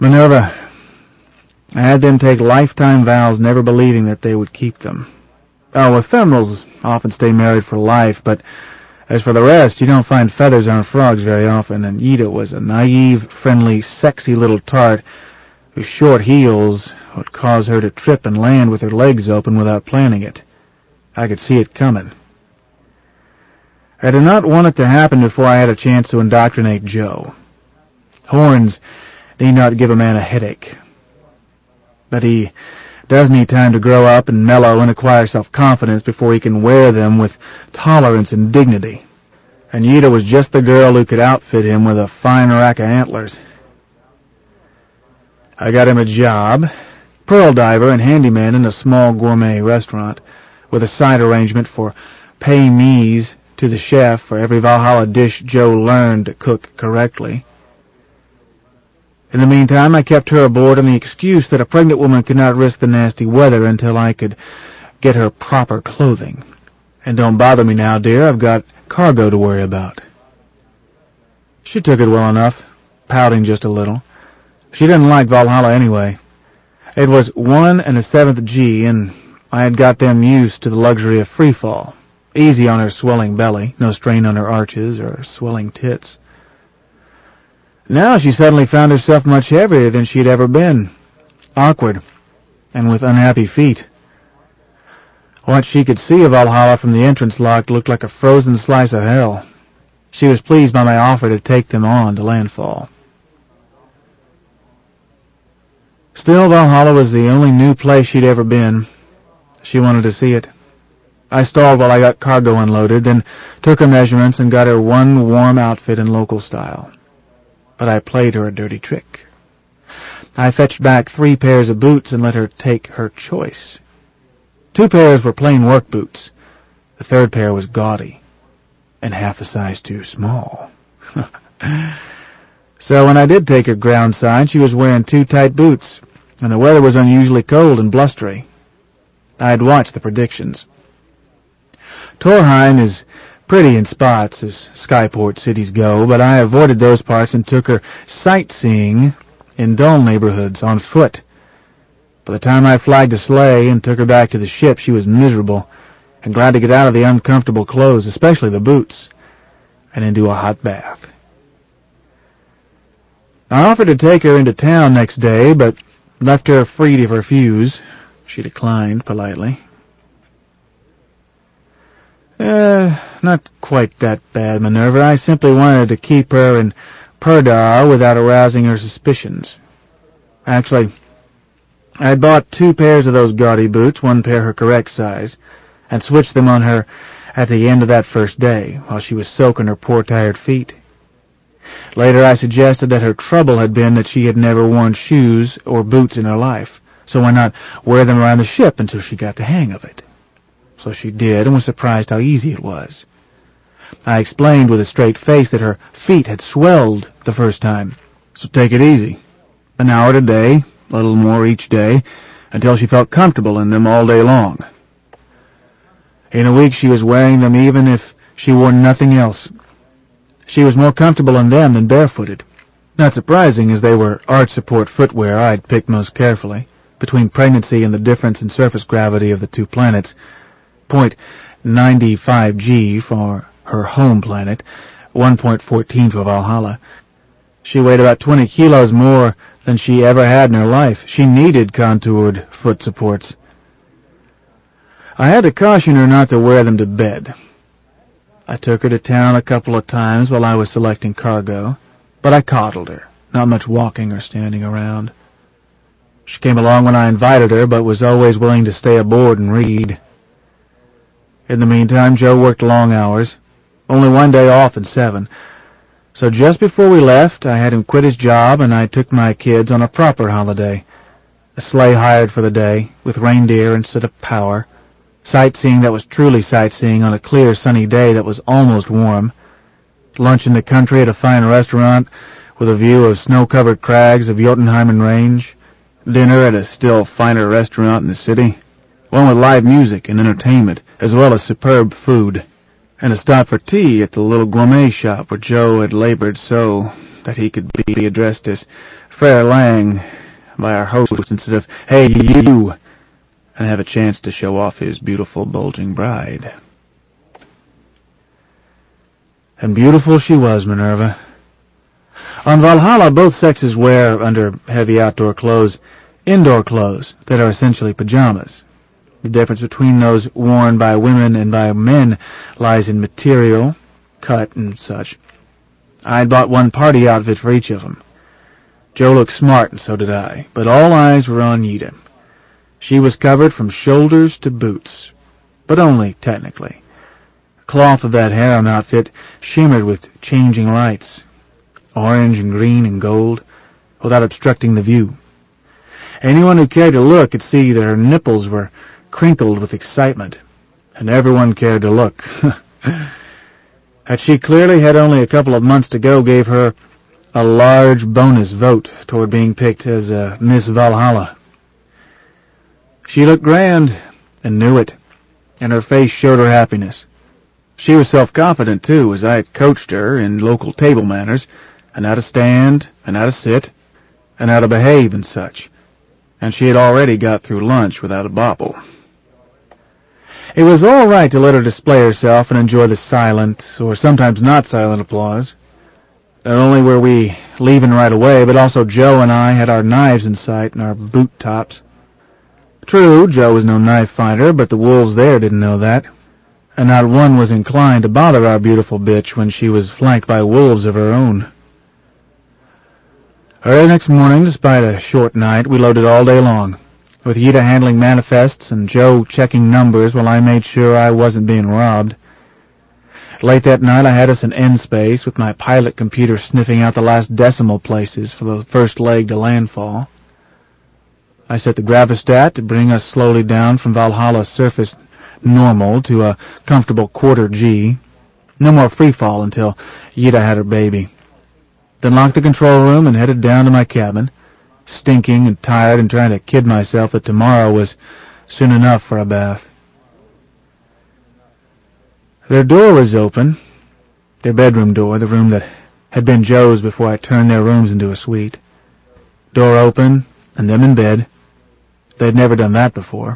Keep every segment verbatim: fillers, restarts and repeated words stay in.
Minerva, I had them take lifetime vows, never believing that they would keep them. Oh, ephemerals often stay married for life, but as for the rest, you don't find feathers on frogs very often, and Ida was a naive, friendly, sexy little tart whose short heels would cause her to trip and land with her legs open without planning it. I could see it coming. I did not want it to happen before I had a chance to indoctrinate Joe. Horns need not give a man a headache, but he does need time to grow up and mellow and acquire self-confidence before he can wear them with tolerance and dignity. And Ida was just the girl who could outfit him with a fine rack of antlers. I got him a job, pearl diver and handyman in a small gourmet restaurant, with a side arrangement for pay-me's to the chef for every Valhalla dish Joe learned to cook correctly. In the meantime, I kept her aboard on the excuse that a pregnant woman could not risk the nasty weather until I could get her proper clothing. And don't bother me now, dear, I've got cargo to worry about. She took it well enough, pouting just a little. She didn't like Valhalla anyway. It was one and a seventh G, and I had got them used to the luxury of free fall. Easy on her swelling belly, no strain on her arches or swelling tits. Now she suddenly found herself much heavier than she had ever been, awkward, and with unhappy feet. What she could see of Valhalla from the entrance lock looked like a frozen slice of hell. She was pleased by my offer to take them on to landfall. Still, Valhalla was the only new place she'd ever been. She wanted to see it. I stalled while I got cargo unloaded, then took her measurements and got her one warm outfit in local style. But I played her a dirty trick. I fetched back three pairs of boots and let her take her choice. Two pairs were plain work boots. The third pair was gaudy, and half a size too small. So when I did take her ground side, she was wearing two tight boots, and the weather was unusually cold and blustery. I had watched the predictions. Torheim is pretty in spots as skyport cities go, but I avoided those parts and took her sightseeing in dull neighborhoods on foot. By the time I flagged a sleigh and took her back to the ship, she was miserable and glad to get out of the uncomfortable clothes, especially the boots, and into a hot bath. I offered to take her into town next day, but left her free to refuse. She declined politely. Uh, not quite that bad, Minerva. I simply wanted to keep her in Perdar without arousing her suspicions. Actually, I had bought two pairs of those gaudy boots, one pair her correct size, and switched them on her at the end of that first day, while she was soaking her poor tired feet. Later I suggested that her trouble had been that she had never worn shoes or boots in her life, so why not wear them around the ship until she got the hang of it? So she did, and was surprised how easy it was. I explained with a straight face that her feet had swelled the first time, so take it easy. An hour a day, a little more each day, until she felt comfortable in them all day long. In a week she was wearing them even if she wore nothing else. She was more comfortable in them than barefooted. Not surprising, as they were arch support footwear I'd picked most carefully, between pregnancy and the difference in surface gravity of the two planets. point nine five G for her home planet, one point one four for Valhalla. She weighed about twenty kilos more than she ever had in her life. She needed contoured foot supports. I had to caution her not to wear them to bed. I took her to town a couple of times while I was selecting cargo, but I coddled her, not much walking or standing around. She came along when I invited her, but was always willing to stay aboard and read. In the meantime, Joe worked long hours, only one day off in seven. So just before we left, I had him quit his job, and I took my kids on a proper holiday. A sleigh hired for the day, with reindeer instead of power. Sightseeing that was truly sightseeing on a clear, sunny day that was almost warm. Lunch in the country at a fine restaurant with a view of snow-covered crags of Jotunheimen Range. Dinner at a still finer restaurant in the city, one with live music and entertainment, as well as superb food. And a stop for tea at the little gourmet shop where Joe had labored so that he could be addressed as Frere Lang by our host instead of, "Hey, you," and have a chance to show off his beautiful, bulging bride. And beautiful she was, Minerva. On Valhalla, both sexes wear, under heavy outdoor clothes, indoor clothes that are essentially pajamas. The difference between those worn by women and by men lies in material, cut, and such. I'd bought one party outfit for each of them. Joe looked smart, and so did I, but all eyes were on Yida. She was covered from shoulders to boots, but only technically. The cloth of that harem outfit shimmered with changing lights, orange and green and gold, without obstructing the view. Anyone who cared to look could see that her nipples were crinkled with excitement, and everyone cared to look. That she clearly had only a couple of months to go gave her a large bonus vote toward being picked as uh, Miss Valhalla. She looked grand, and knew it, and her face showed her happiness. She was self-confident, too, as I had coached her in local table manners, and how to stand, and how to sit, and how to behave and such, and she had already got through lunch without a bobble. It was all right to let her display herself and enjoy the silent, or sometimes not silent, applause. Not only were we leaving right away, but also Joe and I had our knives in sight and our boot tops. True, Joe was no knife finder, but the wolves there didn't know that, and not one was inclined to bother our beautiful bitch when she was flanked by wolves of her own. Early next morning, despite a short night, we loaded all day long, with Yida handling manifests and Joe checking numbers while I made sure I wasn't being robbed. Late that night, I had us in end space, with my pilot computer sniffing out the last decimal places for the first leg to landfall. I set the gravostat to bring us slowly down from Valhalla's surface normal to a comfortable quarter G. No more free fall until Yida had her baby. Then locked the control room and headed down to my cabin, stinking and tired and trying to kid myself that tomorrow was soon enough for a bath. Their door was open, their bedroom door, the room that had been Joe's before I turned their rooms into a suite. Door open, and them in bed. They'd never done that before.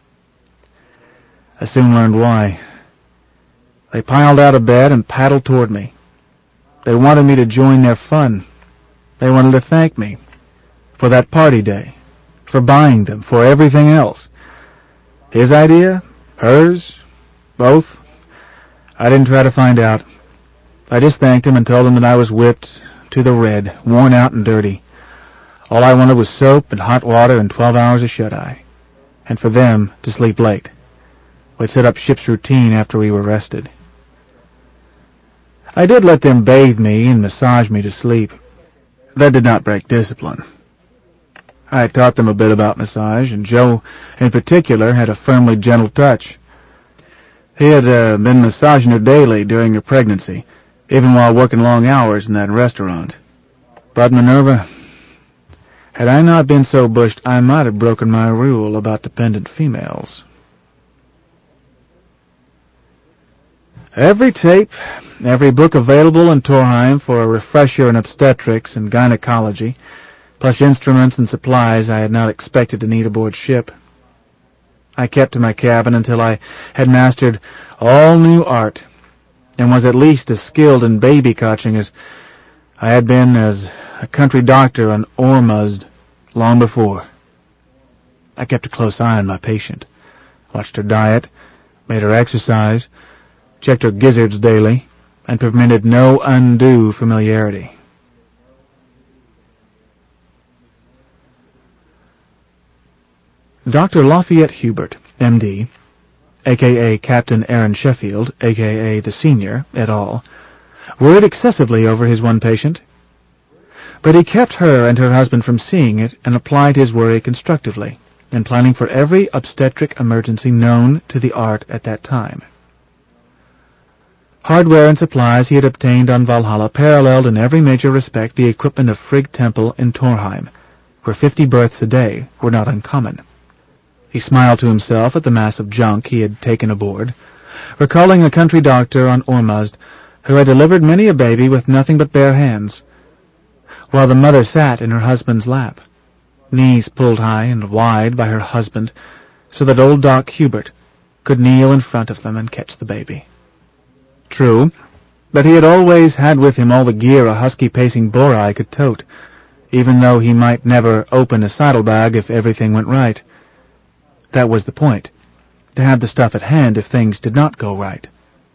I soon learned why. They piled out of bed and paddled toward me. They wanted me to join their fun. They wanted to thank me for that party day, for buying them, for everything else. His idea? Hers? Both? I didn't try to find out. I just thanked him and told him that I was whipped to the red, worn out and dirty. All I wanted was soap and hot water and twelve hours of shut-eye, and for them to sleep late. We'd set up ship's routine after we were rested. I did let them bathe me and massage me to sleep. That did not break discipline. I had taught them a bit about massage, and Joe, in particular, had a firmly gentle touch. He had uh, been massaging her daily during her pregnancy, even while working long hours in that restaurant. But, Minerva, had I not been so bushed, I might have broken my rule about dependent females. Every tape, every book available in Torheim for a refresher in obstetrics and gynecology, plus instruments and supplies I had not expected to need aboard ship. I kept to my cabin until I had mastered all new art, and was at least as skilled in baby catching as I had been as a country doctor on Ormuzd long before. I kept a close eye on my patient, watched her diet, made her exercise, checked her gizzards daily, and permitted no undue familiarity. Doctor Lafayette Hubert, M D, a k a. Captain Aaron Sheffield, a k a the Senior, et al., worried excessively over his one patient, but he kept her and her husband from seeing it and applied his worry constructively, in planning for every obstetric emergency known to the art at that time. Hardware and supplies he had obtained on Valhalla paralleled in every major respect the equipment of Frigg Temple in Torheim, where fifty births a day were not uncommon. He smiled to himself at the mass of junk he had taken aboard, recalling a country doctor on Ormuzd who had delivered many a baby with nothing but bare hands, while the mother sat in her husband's lap, knees pulled high and wide by her husband, so that old Doc Hubert could kneel in front of them and catch the baby. True, but he had always had with him all the gear a husky-pacing boar-eye could tote, even though he might never open a saddlebag if everything went right. That was the point, to have the stuff at hand if things did not go right.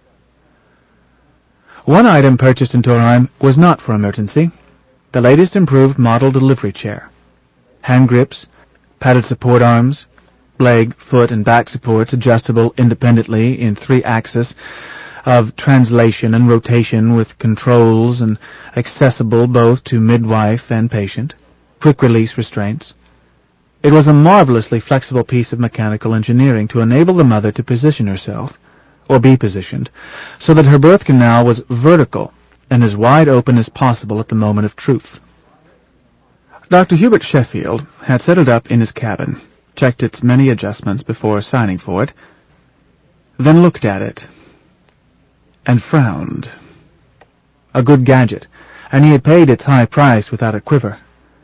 One item purchased in Torheim was not for emergency, the latest improved model delivery chair. Hand grips, padded support arms, leg, foot, and back supports adjustable independently in three axes of translation and rotation with controls and accessible both to midwife and patient, quick-release restraints. It was a marvelously flexible piece of mechanical engineering to enable the mother to position herself, or be positioned, so that her birth canal was vertical and as wide open as possible at the moment of truth. Doctor Hubert Sheffield had set it up in his cabin, checked its many adjustments before signing for it, then looked at it, and frowned. A good gadget, and he had paid its high price without a quiver.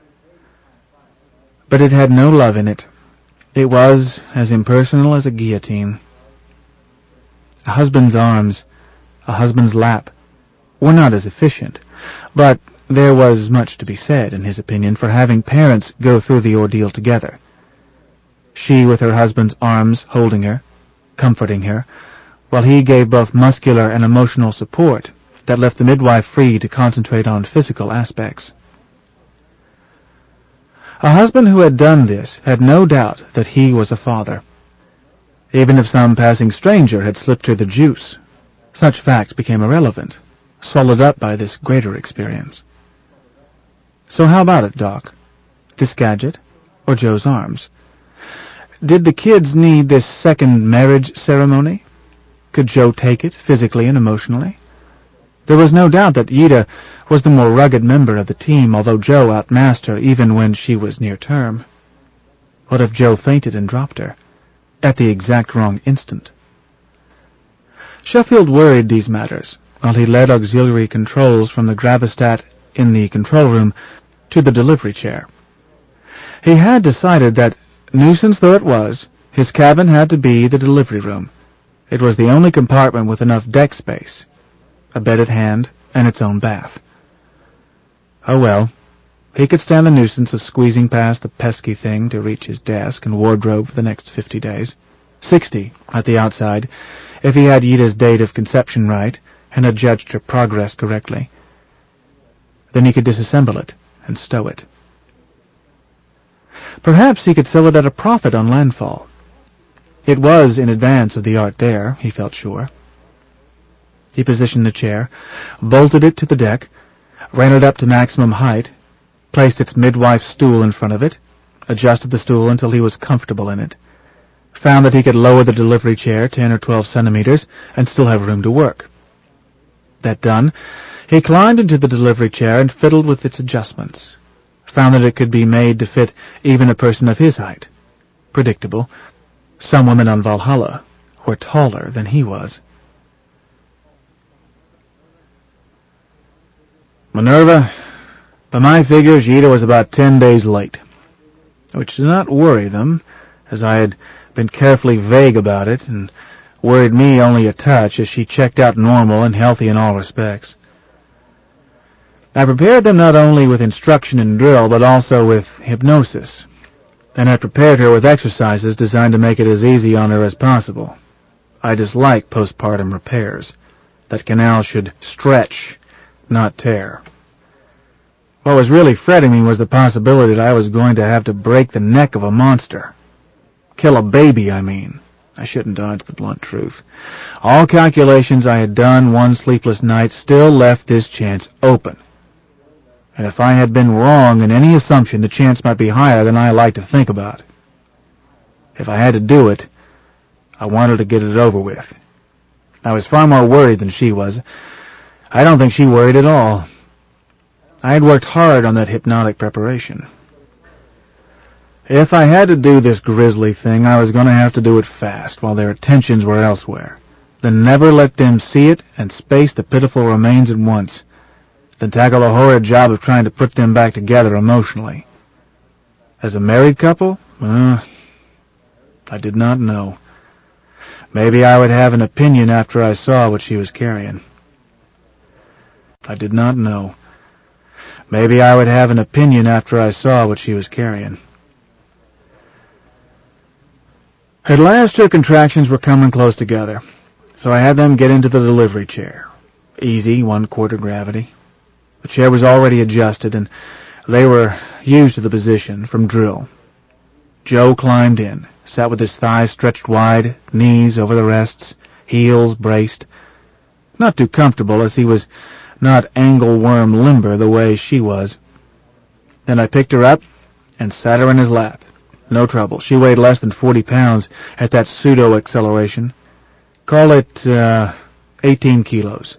But it had no love in it. It was as impersonal as a guillotine. A husband's arms, a husband's lap, were not as efficient, but there was much to be said, in his opinion, for having parents go through the ordeal together. She with her husband's arms holding her, comforting her, while he gave both muscular and emotional support that left the midwife free to concentrate on physical aspects. A husband who had done this had no doubt that he was a father. Even if some passing stranger had slipped her the juice, such facts became irrelevant, swallowed up by this greater experience. So how about it, Doc? This gadget, or Joe's arms? Did the kids need this second marriage ceremony? Could Joe take it, physically and emotionally? There was no doubt that Yida was the more rugged member of the team, although Joe outmassed her even when she was near term. What if Joe fainted and dropped her, at the exact wrong instant? Sheffield worried these matters, while he led auxiliary controls from the gravostat in the control room to the delivery chair. He had decided that, nuisance though it was, his cabin had to be the delivery room. It was the only compartment with enough deck space, a bed at hand, and its own bath. Oh well, he could stand the nuisance of squeezing past the pesky thing to reach his desk and wardrobe for the next fifty days. Sixty, at the outside, if he had Yida's date of conception right and had judged her progress correctly. Then he could disassemble it and stow it. Perhaps he could sell it at a profit on landfall. It was in advance of the art there, he felt sure. He positioned the chair, bolted it to the deck, ran it up to maximum height, placed its midwife's stool in front of it, adjusted the stool until he was comfortable in it, found that he could lower the delivery chair ten or twelve centimeters and still have room to work. That done, he climbed into the delivery chair and fiddled with its adjustments, found that it could be made to fit even a person of his height. Predictable. Some women on Valhalla were taller than he was. Minerva, by my figures, Yida was about ten days late, which did not worry them, as I had been carefully vague about it, and worried me only a touch, as she checked out normal and healthy in all respects. I prepared them not only with instruction and drill, but also with hypnosis, and I prepared her with exercises designed to make it as easy on her as possible. I dislike postpartum repairs. That canal should stretch, not tear. What was really fretting me was the possibility that I was going to have to break the neck of a monster. Kill a baby, I mean. I shouldn't dodge the blunt truth. All calculations I had done one sleepless night still left this chance open. And if I had been wrong in any assumption, the chance might be higher than I like to think about. If I had to do it, I wanted to get it over with. I was far more worried than she was. I don't think she worried at all. I had worked hard on that hypnotic preparation. If I had to do this grisly thing, I was going to have to do it fast, while their attentions were elsewhere. Then never let them see it and space the pitiful remains at once. than tackle the horrid job of trying to put them back together emotionally. As a married couple, uh, I did not know. Maybe I would have an opinion after I saw what she was carrying. I did not know. Maybe I would have an opinion after I saw what she was carrying. At last her contractions were coming close together, so I had them get into the delivery chair. Easy, one-quarter gravity. The chair was already adjusted, and they were used to the position from drill. Joe climbed in, sat with his thighs stretched wide, knees over the rests, heels braced. Not too comfortable, as he was not angleworm limber the way she was. Then I picked her up and sat her in his lap. No trouble. She weighed less than forty pounds at that pseudo-acceleration. Call it, uh, eighteen kilos.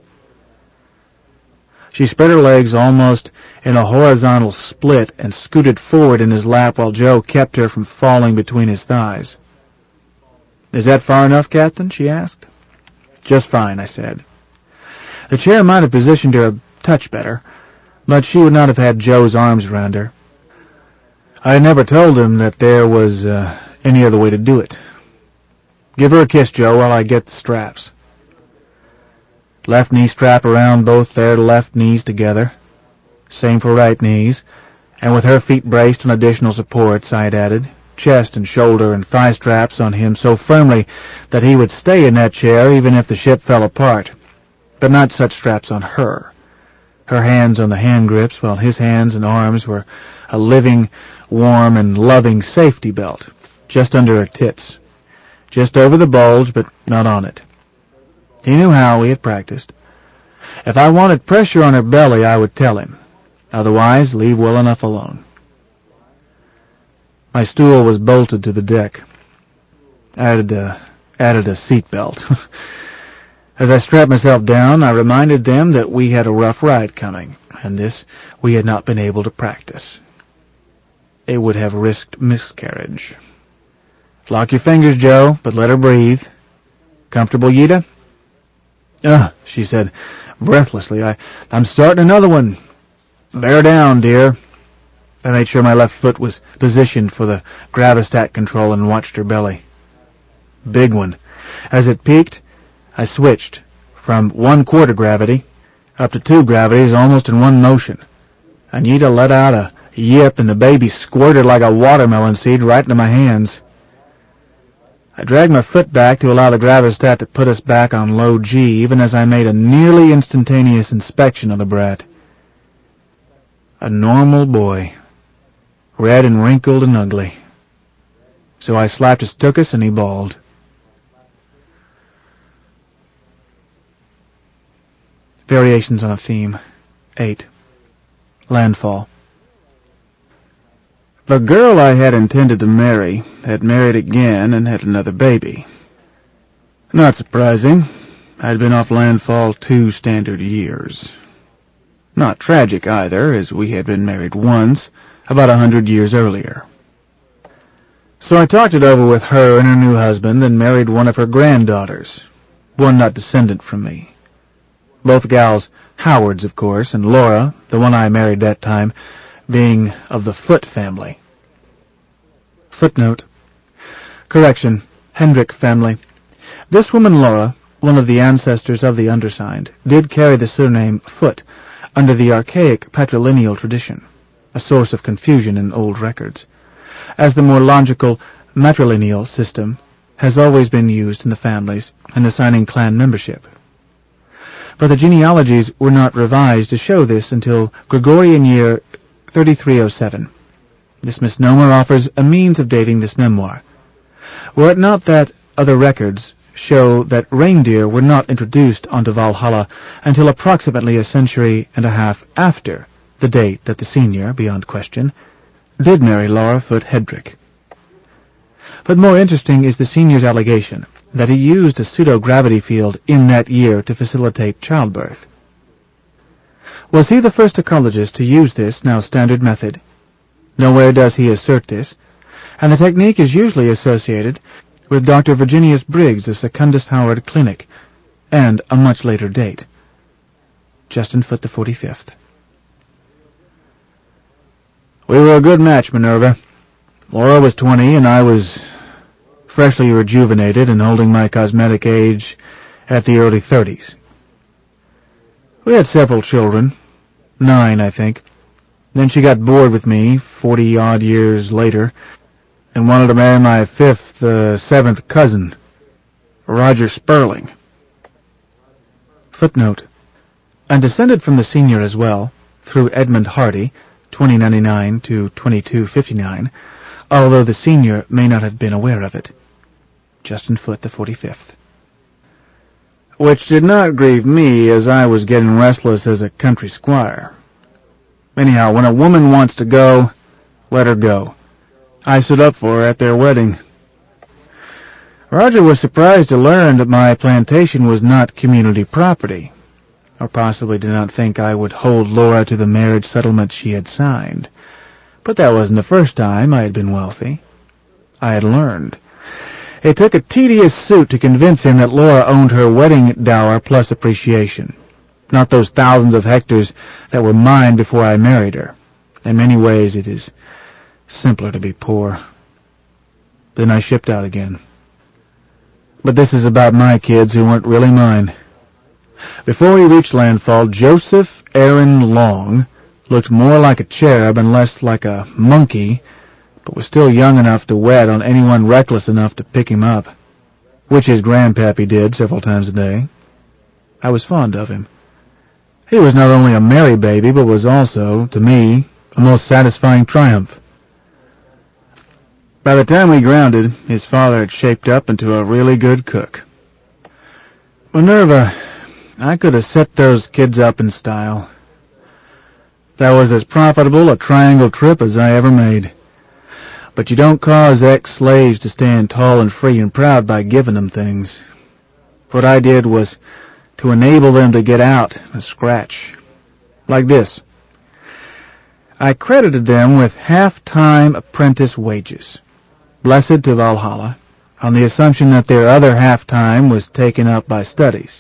She spread her legs almost in a horizontal split and scooted forward in his lap while Joe kept her from falling between his thighs. "Is that far enough, Captain?" she asked. "Just fine," I said. The chair might have positioned her a touch better, but she would not have had Joe's arms around her. I had never told him that there was uh, any other way to do it. "Give her a kiss, Joe, while I get the straps." Left knee strap around both their left knees together. Same for right knees, and with her feet braced on additional supports, I had added chest and shoulder and thigh straps on him so firmly that he would stay in that chair even if the ship fell apart, but not such straps on her. Her hands on the hand grips, while his hands and arms were a living, warm, and loving safety belt, just under her tits, just over the bulge, but not on it. He knew how. We had practiced. If I wanted pressure on her belly, I would tell him. Otherwise, leave well enough alone. My stool was bolted to the deck. Added a, added a seat belt. As I strapped myself down, I reminded them that we had a rough ride coming, and this we had not been able to practice. It would have risked miscarriage. "Lock your fingers, Joe, but let her breathe. Comfortable, Yida?" "Ugh," she said breathlessly. I, I'm starting another one." "Bear down, dear." I made sure my left foot was positioned for the gravostat control and watched her belly. Big one. As it peaked, I switched from one-quarter gravity up to two gravities almost in one motion. Anita let out a yip, and the baby squirted like a watermelon seed right into my hands. I dragged my foot back to allow the gravostat to put us back on low G, even as I made a nearly instantaneous inspection of the brat. A normal boy, red and wrinkled and ugly. So I slapped his tuchus and he bawled. Variations on a theme. eight. Landfall. The girl I had intended to marry had married again and had another baby. Not surprising. I'd been off landfall two standard years. Not tragic either, as we had been married once, about a hundred years earlier. So I talked it over with her and her new husband and married one of her granddaughters, one not descendant from me. Both gals Howards, of course, and Laura, the one I married that time, being of the Foote family. Footnote. Correction. Hendrick family. This woman Laura, one of the ancestors of the undersigned, did carry the surname Foote under the archaic patrilineal tradition, a source of confusion in old records, as the more logical matrilineal system has always been used in the families in assigning clan membership. But the genealogies were not revised to show this until Gregorian year thirty-three oh seven. This misnomer offers a means of dating this memoir, were it not that other records show that reindeer were not introduced onto Valhalla until approximately a century and a half after the date that the senior, beyond question, did marry Laura Foote Hedrick. But more interesting is the senior's allegation that he used a pseudo-gravity field in that year to facilitate childbirth. Was he the first ecologist to use this now standard method? Nowhere does he assert this, and the technique is usually associated with Doctor Virginius Briggs of Secundus Howard Clinic, and a much later date. Justin Foote the forty-fifth. We were a good match, Minerva. Laura was twenty, and I was freshly rejuvenated and holding my cosmetic age at the early thirties. We had several children, nine, I think. Then she got bored with me forty-odd years later and wanted to marry my fifth, uh, seventh cousin, Roger Sperling. Footnote. I'm descended from the senior as well, through Edmund Hardy, twenty ninety-nine to twenty-two fifty-nine, although the senior may not have been aware of it. Justin Foote, the forty-fifth. Which did not grieve me, as I was getting restless as a country squire. Anyhow, when a woman wants to go, let her go. I stood up for her at their wedding. Roger was surprised to learn that my plantation was not community property, or possibly did not think I would hold Laura to the marriage settlement she had signed. But that wasn't the first time I had been wealthy. I had learned. It took a tedious suit to convince him that Laura owned her wedding dower plus appreciation, not those thousands of hectares that were mine before I married her. In many ways it is simpler to be poor. Then I shipped out again. But this is about my kids who weren't really mine. Before we reached landfall, Joseph Aaron Long looked more like a cherub and less like a monkey, but was still young enough to wed on anyone reckless enough to pick him up, which his grandpappy did several times a day. I was fond of him. He was not only a merry baby, but was also, to me, a most satisfying triumph. By the time we grounded, his father had shaped up into a really good cook. Minerva, I could have set those kids up in style. That was as profitable a triangle trip as I ever made. But you don't cause ex-slaves to stand tall and free and proud by giving them things. What I did was to enable them to get out and scratch. Like this. I credited them with half-time apprentice wages, blessed to Valhalla, on the assumption that their other half-time was taken up by studies.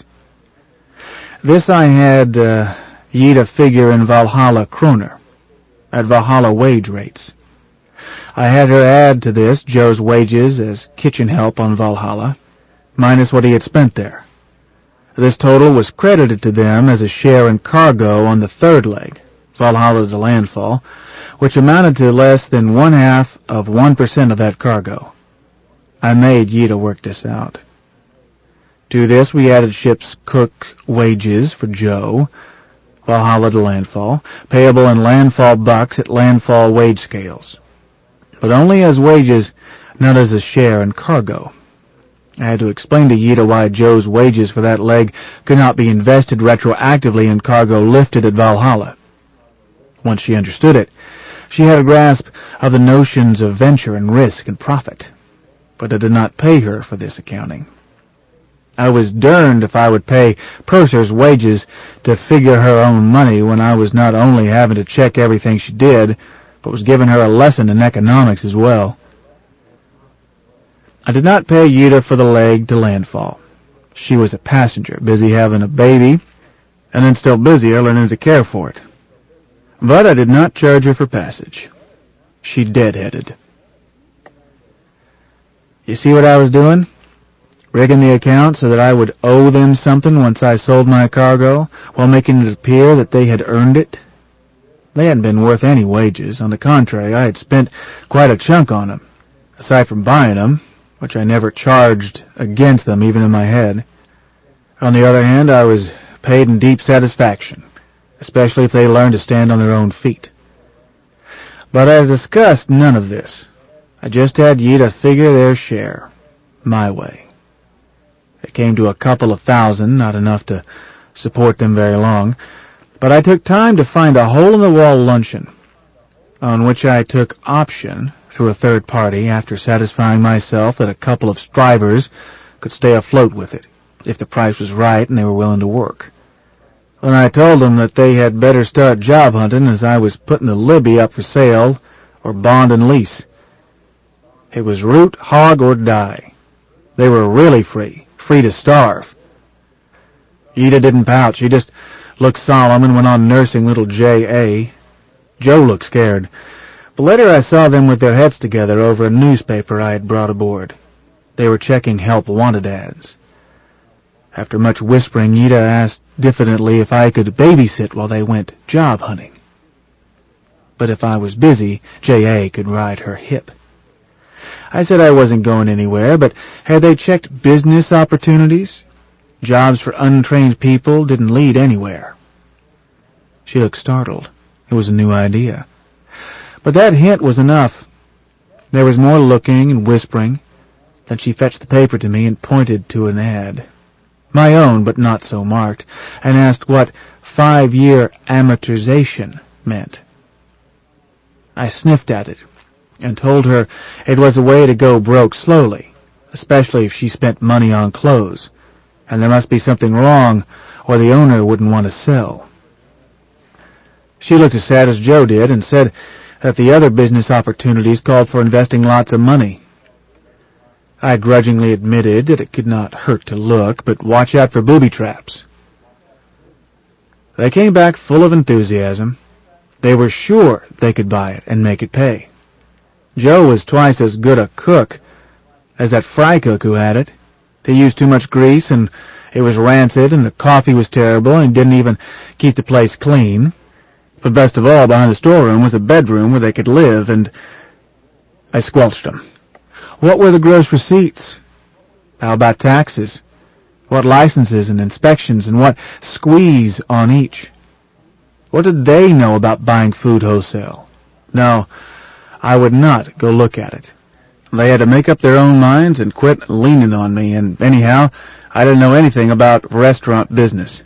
This I had uh, Yida figure in Valhalla kroner, at Valhalla wage rates. I had her add to this Joe's wages as kitchen help on Valhalla, minus what he had spent there. This total was credited to them as a share in cargo on the third leg, Valhalla to landfall, which amounted to less than one-half of one percent of that cargo. I made Yida work this out. To this we added ship's cook wages for Joe, Valhalla to landfall, payable in landfall bucks at landfall wage scales, but only as wages, not as a share in cargo. I had to explain to Yida why Joe's wages for that leg could not be invested retroactively in cargo lifted at Valhalla. Once she understood it, she had a grasp of the notions of venture and risk and profit, but I did not pay her for this accounting. I was derned if I would pay Purser's wages to figure her own money when I was not only having to check everything she did, but was giving her a lesson in economics as well. I did not pay Yida for the leg to landfall. She was a passenger, busy having a baby, and then still busier learning to care for it. But I did not charge her for passage. She deadheaded. You see what I was doing? Rigging the account so that I would owe them something once I sold my cargo, while making it appear that they had earned it. They hadn't been worth any wages. On the contrary, I had spent quite a chunk on them, aside from buying them, which I never charged against them even in my head. On the other hand, I was paid in deep satisfaction, especially if they learned to stand on their own feet. But I discussed none of this. I just had Yida figure their share, my way. It came to a couple of thousand, not enough to support them very long, but I took time to find a hole-in-the-wall luncheon, on which I took option through a third party after satisfying myself that a couple of strivers could stay afloat with it, if the price was right and they were willing to work. Then I told them that they had better start job hunting, as I was putting the Libby up for sale, or bond and lease. It was root, hog, or die. They were really free, free to starve. Yida didn't pout. She just looked solemn and went on nursing little J A. Joe looked scared. But later I saw them with their heads together over a newspaper I had brought aboard. They were checking help wanted ads. After much whispering, Ida asked diffidently if I could babysit while they went job hunting. But if I was busy, J A could ride her hip. I said I wasn't going anywhere, but had they checked business opportunities? Jobs for untrained people didn't lead anywhere. She looked startled. It was a new idea. But that hint was enough. There was more looking and whispering. Then she fetched the paper to me and pointed to an ad. My own, but not so marked, and asked what five-year amortization meant. I sniffed at it and told her it was a way to go broke slowly, especially if she spent money on clothes, and there must be something wrong or the owner wouldn't want to sell. She looked as sad as Joe did and said that the other business opportunities called for investing lots of money. I grudgingly admitted that it could not hurt to look, but watch out for booby traps. They came back full of enthusiasm. They were sure they could buy it and make it pay. Joe was twice as good a cook as that fry cook who had it. They used too much grease, and it was rancid, and the coffee was terrible, and didn't even keep the place clean. But best of all, behind the storeroom was a bedroom where they could live, and I squelched them. What were the gross receipts? How about taxes? What licenses and inspections, and what squeeze on each? What did they know about buying food wholesale? No, I would not go look at it. They had to make up their own minds and quit leaning on me, and anyhow, I didn't know anything about restaurant business.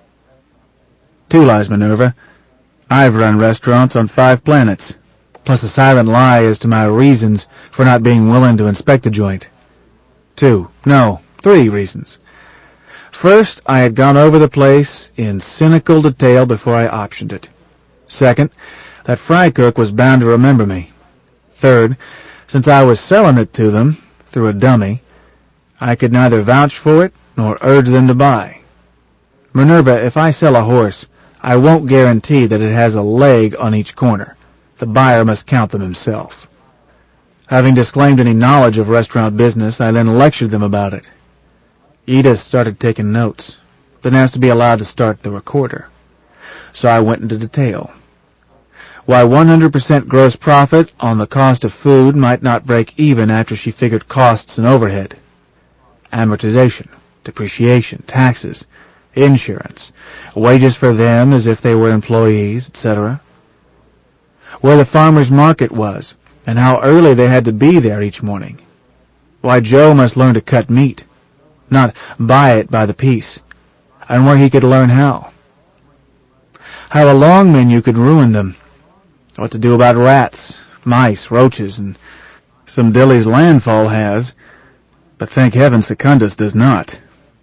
Two lies, Minerva. I've run restaurants on five planets, plus a silent lie as to my reasons for not being willing to inspect the joint. Two, no, three reasons. First, I had gone over the place in cynical detail before I optioned it. Second, that fry cook was bound to remember me. Third, since I was selling it to them through a dummy, I could neither vouch for it nor urge them to buy. Minerva, if I sell a horse, I won't guarantee that it has a leg on each corner. The buyer must count them himself. Having disclaimed any knowledge of restaurant business, I then lectured them about it. Ida started taking notes, then asked to be allowed to start the recorder. So I went into detail. Why one hundred percent gross profit on the cost of food might not break even after she figured costs and overhead. Amortization, depreciation, taxes, insurance, wages for them as if they were employees, et cetera. Where the farmer's market was, and how early they had to be there each morning. Why Joe must learn to cut meat, not buy it by the piece, and where he could learn how. How a long menu could ruin them. What to do about rats, mice, roaches, and some dillies landfall has, but thank heaven Secundus does not.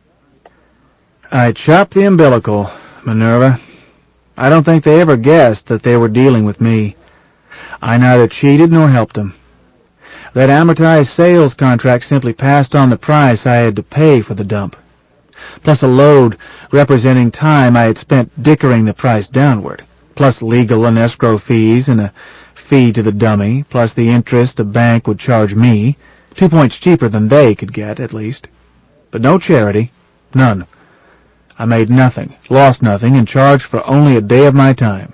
I chopped the umbilical, Minerva. I don't think they ever guessed that they were dealing with me. I neither cheated nor helped them. That amortized sales contract simply passed on the price I had to pay for the dump, plus a load representing time I had spent dickering the price downward, plus legal and escrow fees and a fee to the dummy, plus the interest a bank would charge me, two points cheaper than they could get, at least. But no charity, none. I made nothing, lost nothing, and charged for only a day of my time.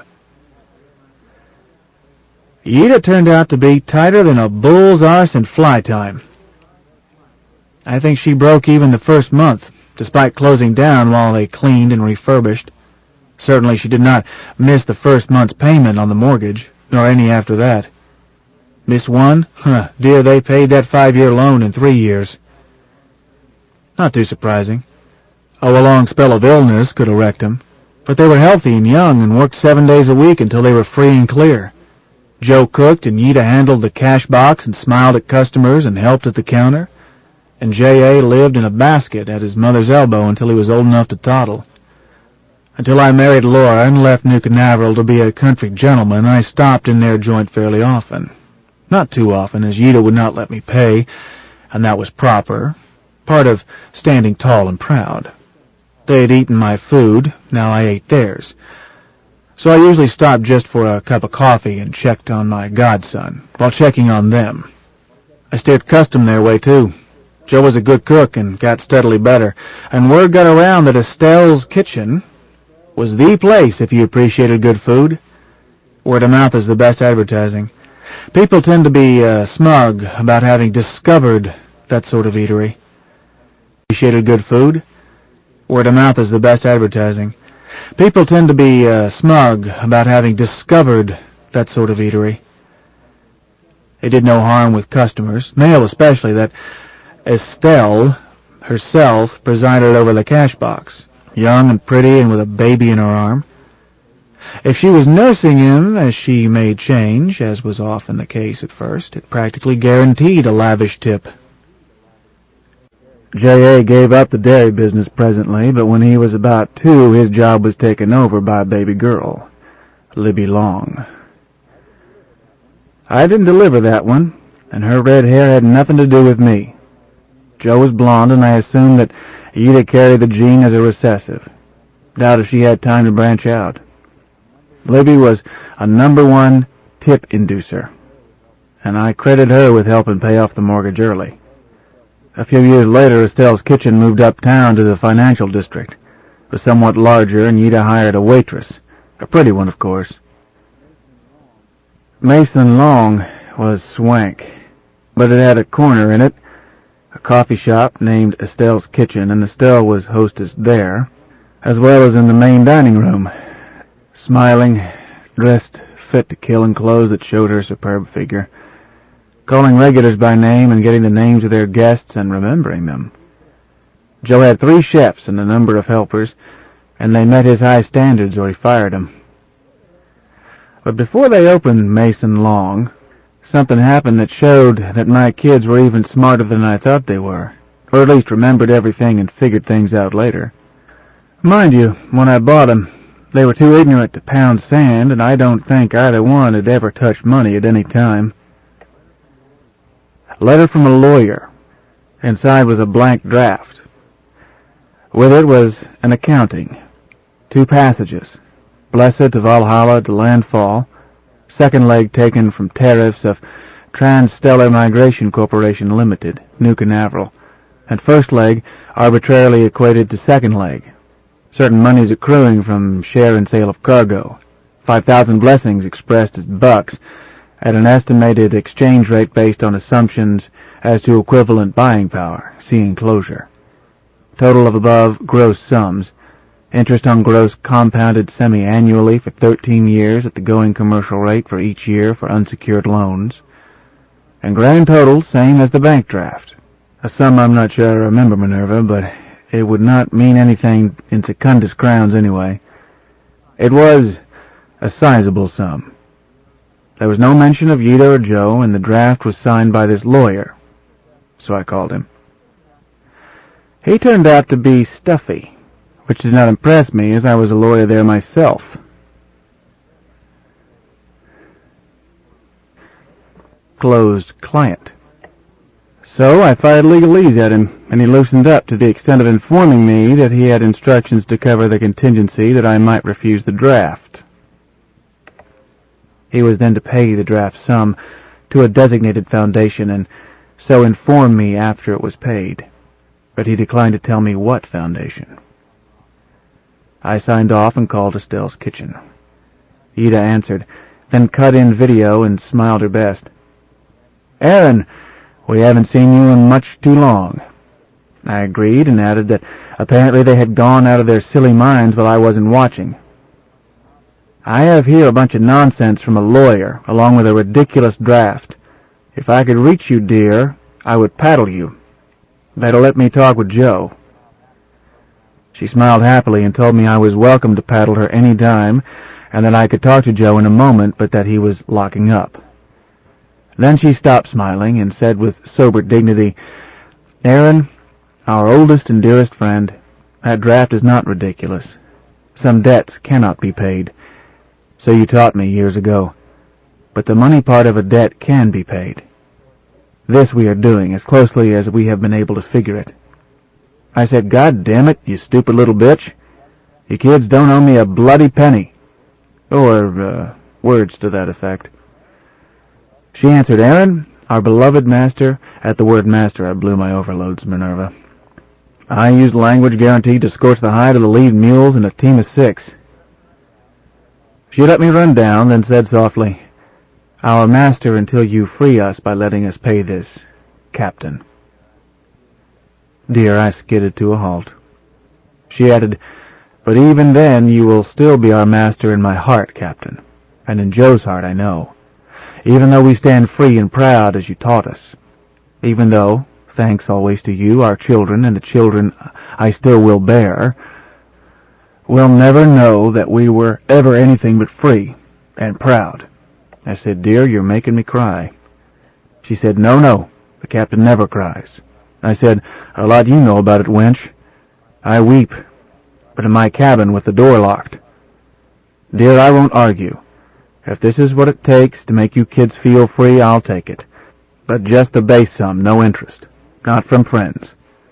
Ida turned out to be tighter than a bull's arse in fly time. I think she broke even the first month, despite closing down while they cleaned and refurbished. Certainly she did not miss the first month's payment on the mortgage, nor any after that. Miss one? Huh, dear, they paid that five-year loan in three years. Not too surprising. Oh, a long spell of illness could have wrecked them, but they were healthy and young and worked seven days a week until they were free and clear. Joe cooked, and Ida handled the cash box and smiled at customers and helped at the counter, and J A lived in a basket at his mother's elbow until he was old enough to toddle. Until I married Laura and left New Canaveral to be a country gentleman, I stopped in their joint fairly often. Not too often, as Ida would not let me pay, and that was proper, part of standing tall and proud. They had eaten my food, now I ate theirs. So I usually stopped just for a cup of coffee and checked on my godson, while checking on them. I steered custom their way, too. Joe was a good cook and got steadily better, and word got around that Estelle's Kitchen was the place if you appreciated good food. Word of mouth is the best advertising. People tend to be uh, smug about having discovered that sort of eatery. Appreciated good food. Word of mouth is the best advertising. People tend to be uh, smug about having discovered that sort of eatery. It did no harm with customers, male especially, that Estelle herself presided over the cash box, young and pretty and with a baby in her arm. If she was nursing him as she made change, as was often the case at first, it practically guaranteed a lavish tip. J A gave up the dairy business presently, but when he was about two, his job was taken over by a baby girl, Libby Long. I didn't deliver that one, and her red hair had nothing to do with me. Jo was blonde, and I assumed that Ida carried the gene as a recessive. Doubt if she had time to branch out. Libby was a number one tip inducer, and I credit her with helping pay off the mortgage early. A few years later, Estelle's Kitchen moved uptown to the financial district. It was somewhat larger, and Ida hired a waitress, a pretty one, of course. Mason Long was swank, but it had a corner in it, a coffee shop named Estelle's Kitchen, and Estelle was hostess there, as well as in the main dining room, smiling, dressed fit to kill in clothes that showed her superb figure, calling regulars by name and getting the names of their guests and remembering them. Joe had three chefs and a number of helpers, and they met his high standards or he fired them. But before they opened Mason Long, something happened that showed that my kids were even smarter than I thought they were, or at least remembered everything and figured things out later. Mind you, when I bought them, they were too ignorant to pound sand, and I don't think either one had ever touched money at any time. A letter from a lawyer. Inside was a blank draft. With it was an accounting. Two passages. Blessed to Valhalla to landfall. Second leg taken from tariffs of Transstellar Migration Corporation Limited, New Canaveral. And first leg arbitrarily equated to second leg. Certain monies accruing from share and sale of cargo. Five thousand blessings expressed as bucks, at an estimated exchange rate based on assumptions as to equivalent buying power. See enclosure. Total of above gross sums. Interest on gross compounded semi-annually for thirteen years at the going commercial rate for each year for unsecured loans. And grand total same as the bank draft. A sum I'm not sure I remember, Minerva, but it would not mean anything in Secundus crowns anyway. It was a sizable sum. There was no mention of Ida or Joe, and the draft was signed by this lawyer, so I called him. He turned out to be stuffy, which did not impress me, as I was a lawyer there myself. Closed client. So I fired legalese at him, and he loosened up to the extent of informing me that he had instructions to cover the contingency that I might refuse the draft. He was then to pay the draft sum to a designated foundation, and so informed me after it was paid, but he declined to tell me what foundation. I signed off and called Estelle's Kitchen. Ida answered, then cut in video and smiled her best. "Aaron, we haven't seen you in much too long." I agreed and added that apparently they had gone out of their silly minds while I wasn't watching. "I have here a bunch of nonsense from a lawyer, along with a ridiculous draft. If I could reach you, dear, I would paddle you. Better let me talk with Joe." She smiled happily and told me I was welcome to paddle her any time, and that I could talk to Joe in a moment, but that he was locking up. Then she stopped smiling and said with sober dignity, "Aaron, our oldest and dearest friend, that draft is not ridiculous. Some debts cannot be paid. So you taught me years ago. But the money part of a debt can be paid. This we are doing as closely as we have been able to figure it." I said, "God damn it, you stupid little bitch. You kids don't owe me a bloody penny." Or, uh, words to that effect. She answered, Aaron, our beloved master. At the word master, I blew my overloads, Minerva. I used language guaranteed to scorch the hide of the lead mules in a team of six. She let me run down, then said softly, Our master until you free us by letting us pay this, Captain. Dear, I skidded to a halt. She added, But even then you will still be our master in my heart, Captain, and in Joe's heart, I know, even though we stand free and proud as you taught us, even though, thanks always to you, our children and the children I still will bear, will never know that we were ever anything but free and proud. I said, Dear, you're making me cry. She said, No, no, the captain never cries. I said, A lot you know about it, wench. I weep, but in my cabin with the door locked. Dear, I won't argue. If this is what it takes to make you kids feel free, I'll take it. But just the base sum, no interest. Not from friends.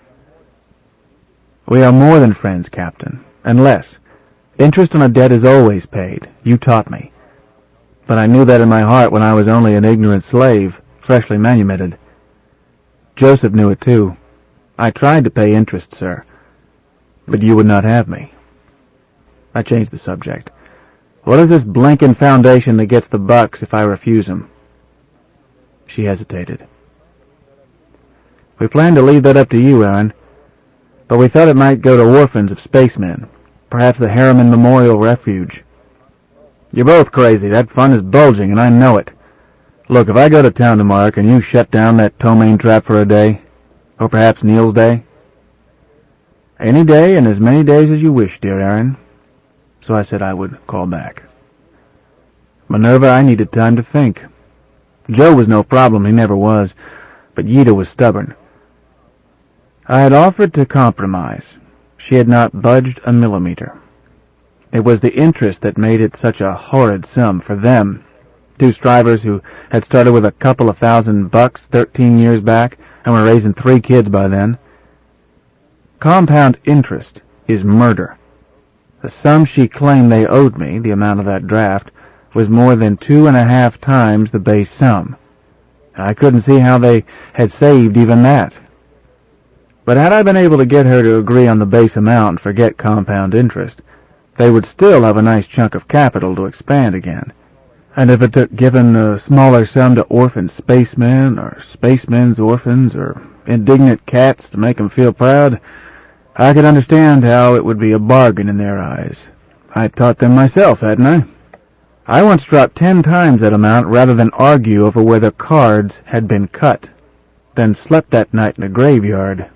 We are more than friends, Captain, and less. Interest on a debt is always paid. You taught me. But I knew that in my heart when I was only an ignorant slave, freshly manumitted. Joseph knew it too. I tried to pay interest, sir, but you would not have me. I changed the subject. What is this blinkin' foundation that gets the bucks if I refuse 'em? She hesitated. We planned to leave that up to you, Aaron, but we thought it might go to orphans of spacemen, perhaps the Harriman Memorial Refuge. You're both crazy. That fund is bulging, and I know it. Look, if I go to town tomorrow, can you shut down that ptomaine trap for a day? Or perhaps Neil's day? Any day and as many days as you wish, dear Aaron. So I said I would call back. Minerva, I needed time to think. Joe was no problem, he never was, but Yida was stubborn. I had offered to compromise. She had not budged a millimeter. It was the interest that made it such a horrid sum for them, two strivers who had started with a couple of thousand bucks thirteen years back and were raising three kids by then. Compound interest is murder. The sum she claimed they owed me, the amount of that draft, was more than two and a half times the base sum. I couldn't see how they had saved even that. But had I been able to get her to agree on the base amount and forget compound interest, they would still have a nice chunk of capital to expand again. And if it took giving a smaller sum to orphan spacemen, or spacemen's orphans, or indignant cats to make them feel proud, I could understand how it would be a bargain in their eyes. I taught them myself, hadn't I? I once dropped ten times that amount rather than argue over whether cards had been cut, then slept that night in a graveyard.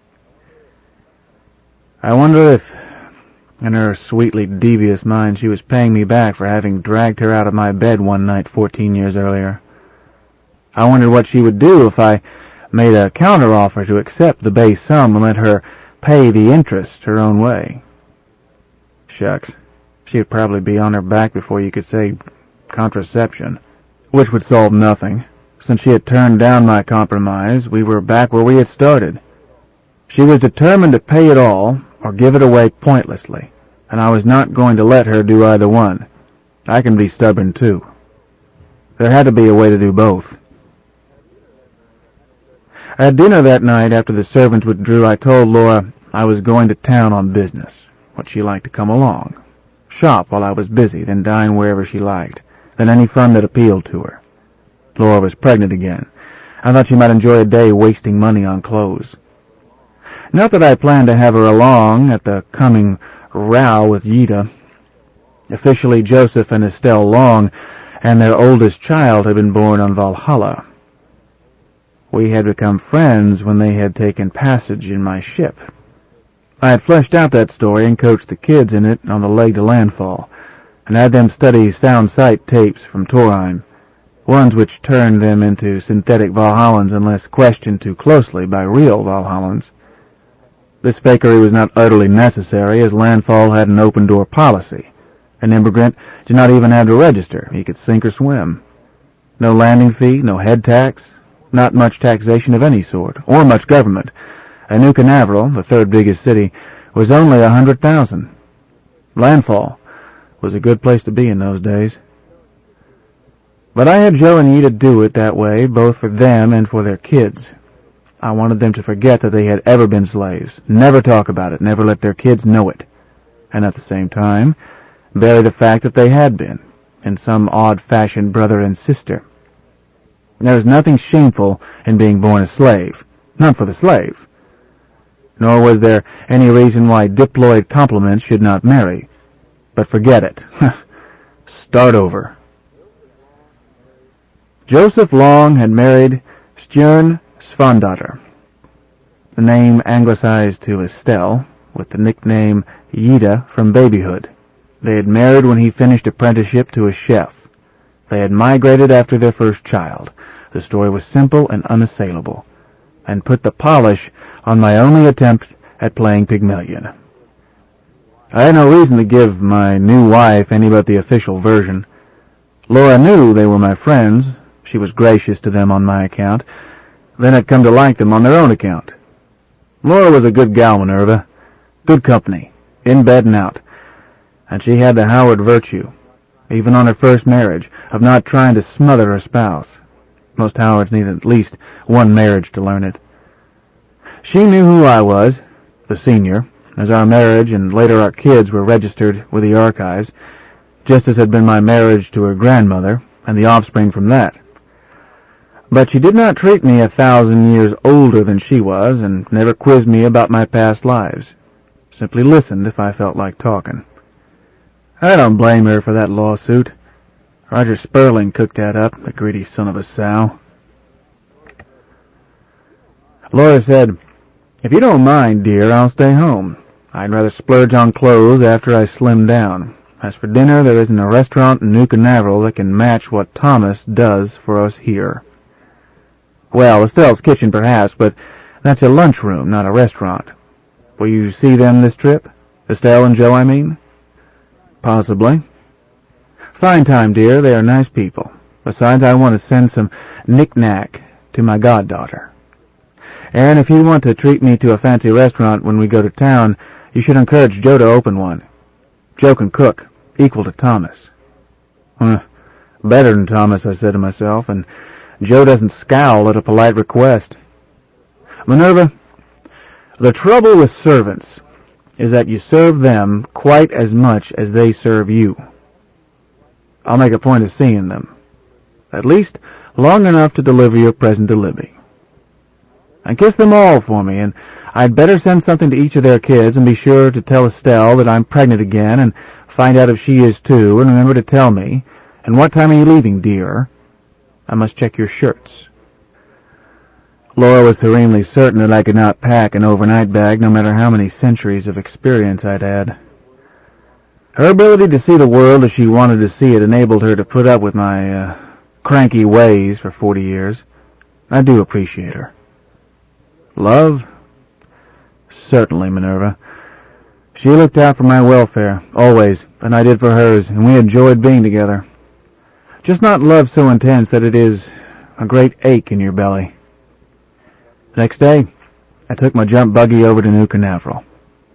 I wonder if, in her sweetly devious mind, she was paying me back for having dragged her out of my bed one night fourteen years earlier. I wondered what she would do if I made a counteroffer to accept the base sum and let her pay the interest her own way. Shucks, she'd probably be on her back before you could say contraception, which would solve nothing. Since she had turned down my compromise, we were back where we had started. She was determined to pay it all or give it away pointlessly, and I was not going to let her do either one. I can be stubborn, too. There had to be a way to do both. At dinner that night, after the servants withdrew, I told Laura I was going to town on business. Would she like to come along? Shop while I was busy, then dine wherever she liked, then any fun that appealed to her. Laura was pregnant again. I thought she might enjoy a day wasting money on clothes. Not that I planned to have her along at the coming row with Yida. Officially, Joseph and Estelle Long and their oldest child had been born on Valhalla. We had become friends when they had taken passage in my ship. I had fleshed out that story and coached the kids in it on the leg to landfall, and had them study sound sight tapes from Torheim, ones which turned them into synthetic Valhallans unless questioned too closely by real Valhallans. This fakery was not utterly necessary, as landfall had an open-door policy. An immigrant did not even have to register. He could sink or swim. No landing fee, no head tax, not much taxation of any sort, or much government. And New Canaveral, the third biggest city, was only a hundred thousand. Landfall was a good place to be in those days. But I had Joe and Ida do it that way, both for them and for their kids. I wanted them to forget that they had ever been slaves, never talk about it, never let their kids know it, and at the same time, bury the fact that they had been, in some odd-fashioned brother and sister. There was nothing shameful in being born a slave, not for the slave. Nor was there any reason why diploid compliments should not marry. But forget it. Start over. Joseph Long had married Stjerne Svandotter, the name anglicized to Estelle, with the nickname Ida from babyhood. They had married when he finished apprenticeship to a chef. They had migrated after their first child. The story was simple and unassailable, and put the polish on my only attempt at playing Pygmalion. I had no reason to give my new wife any but the official version. Laura knew they were my friends. She was gracious to them on my account, then had come to like them on their own account. Laura was a good gal, Minerva. Good company, in bed and out. And she had the Howard virtue, even on her first marriage, of not trying to smother her spouse. Most Howards need at least one marriage to learn it. She knew who I was, the senior, as our marriage and later our kids were registered with the archives, just as had been my marriage to her grandmother and the offspring from that. But she did not treat me a thousand years older than she was, and never quizzed me about my past lives. Simply listened if I felt like talking. I don't blame her for that lawsuit. Roger Sperling cooked that up, the greedy son of a sow. Laura said, "If you don't mind, dear, I'll stay home. I'd rather splurge on clothes after I slim down. As for dinner, there isn't a restaurant in New Canaveral that can match what Thomas does for us here." "Well, Estelle's Kitchen, perhaps, but that's a lunchroom, not a restaurant. Will you see them this trip? Estelle and Joe, I mean?" "Possibly." "Fine time, dear. They are nice people. Besides, I want to send some knick-knack to my goddaughter. And if you want to treat me to a fancy restaurant when we go to town, you should encourage Joe to open one. Joe can cook, equal to Thomas." Huh, better than Thomas, I said to myself, and Joe doesn't scowl at a polite request. Minerva, the trouble with servants is that you serve them quite as much as they serve you. I'll make a point of seeing them, at least long enough to deliver your present to Libby. And kiss them all for me, and I'd better send something to each of their kids, and be sure to tell Estelle that I'm pregnant again, and find out if she is too, and remember to tell me. And what time are you leaving, dear? I must check your shirts. Laura was serenely certain that I could not pack an overnight bag, no matter how many centuries of experience I'd had. Her ability to see the world as she wanted to see it enabled her to put up with my uh, cranky ways for forty years. I do appreciate her. Love? Certainly, Minerva. She looked out for my welfare, always, and I did for hers, and we enjoyed being together. Just not love so intense that it is a great ache in your belly. Next day, I took my jump buggy over to New Canaveral.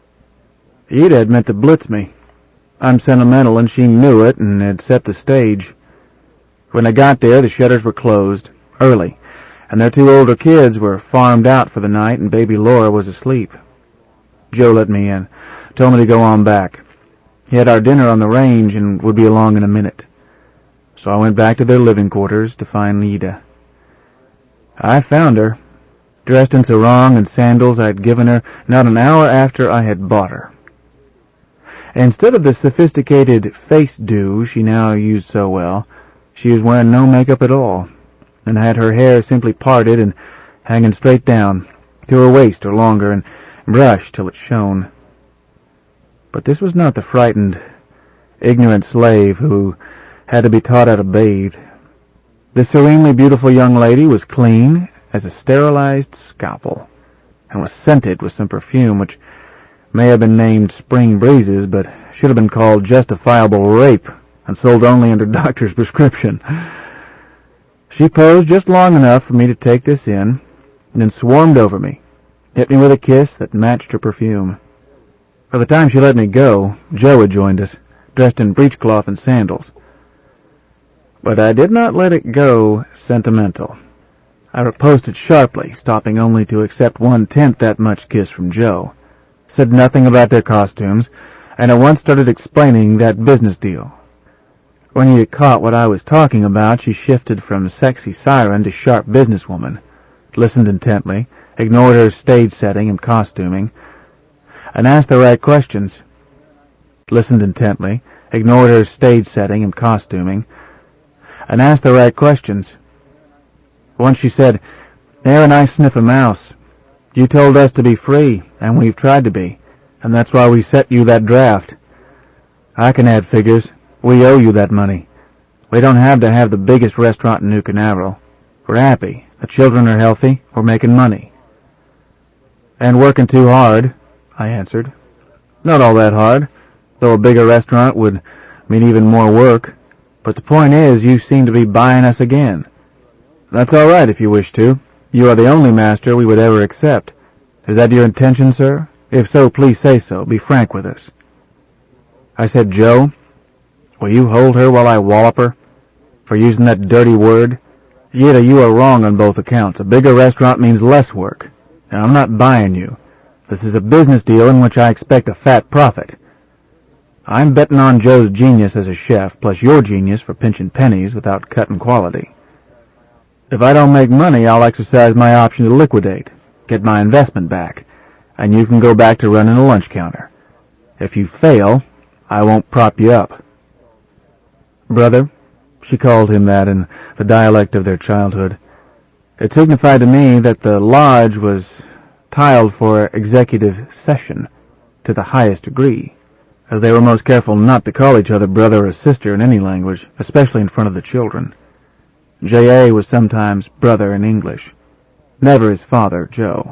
Ida had meant to blitz me. I'm sentimental, and she knew it, and had set the stage. When I got there, the shutters were closed, early, and their two older kids were farmed out for the night, and baby Laura was asleep. Joe let me in, told me to go on back. He had our dinner on the range and would be along in a minute. So I went back to their living quarters to find Ida. I found her, dressed in sarong and sandals I'd given her not an hour after I had bought her. Instead of the sophisticated face do she now used so well, she was wearing no makeup at all, and had her hair simply parted and hanging straight down, to her waist or longer, and brushed till it shone. But this was not the frightened, ignorant slave who had to be taught how to bathe. The serenely beautiful young lady was clean as a sterilized scalpel, and was scented with some perfume which may have been named Spring Breezes, but should have been called Justifiable Rape, and sold only under doctor's prescription. She posed just long enough for me to take this in, and then swarmed over me, hit me with a kiss that matched her perfume. By the time she let me go, Joe had joined us, dressed in breechcloth and sandals. But I did not let it go sentimental. I riposted sharply, stopping only to accept one-tenth that much kiss from Joe. Said nothing about their costumes, and at once started explaining that business deal. When he had caught what I was talking about, she shifted from sexy siren to sharp businesswoman, listened intently, ignored her stage setting and costuming, and asked the right questions. Listened intently, ignored her stage setting and costuming, and asked the right questions. Once she said, "Aaron, I sniff a mouse. You told us to be free, and we've tried to be, and that's why we set you that draft. I can add figures. We owe you that money. We don't have to have the biggest restaurant in New Canaveral. We're happy. The children are healthy. We're making money." "And working too hard," I answered. "Not all that hard, though a bigger restaurant would mean even more work. But the point is, you seem to be buying us again. That's all right if you wish to. You are the only master we would ever accept. Is that your intention, sir? If so, please say so. Be frank with us." I said, "Joe, will you hold her while I wallop her for using that dirty word? Yet you are wrong on both accounts. A bigger restaurant means less work. And I'm not buying you. This is a business deal in which I expect a fat profit. I'm betting on Joe's genius as a chef, plus your genius for pinching pennies without cutting quality. If I don't make money, I'll exercise my option to liquidate, get my investment back, and you can go back to running a lunch counter. If you fail, I won't prop you up." "Brother," she called him that in the dialect of their childhood. It signified to me that the lodge was tiled for executive session to the highest degree, as they were most careful not to call each other brother or sister in any language, especially in front of the children. J A was sometimes brother in English, never his father, Joe.